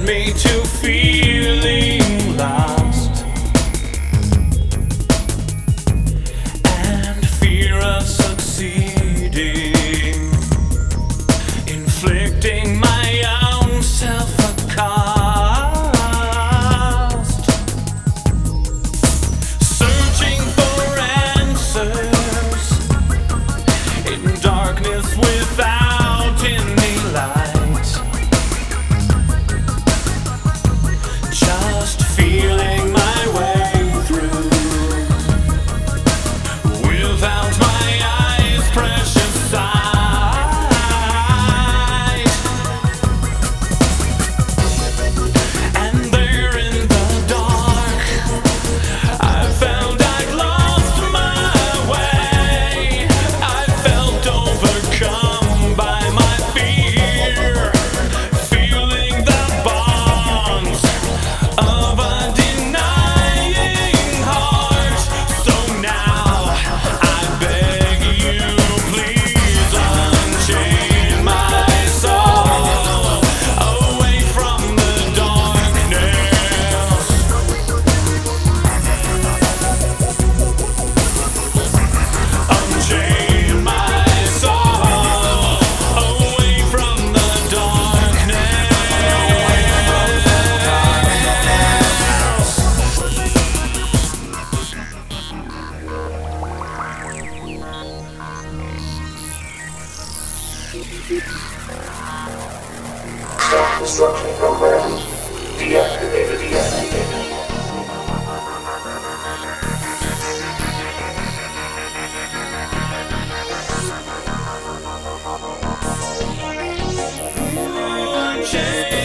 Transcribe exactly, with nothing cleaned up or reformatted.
me to feeling lost and fear of succeeding, inflicting my own self a cost, searching for answers in darkness without any light. Just feeling my way through without my eyes' precious sight. And there in the dark, I found I'd lost my way. I felt overcome by my fear, feeling the bonds of a denying heart. So now I beg you, please unchain my soul away from the darkness. Unchain my soul away from the darkness. Self-destruction program deactivated. Deactivated. Unchain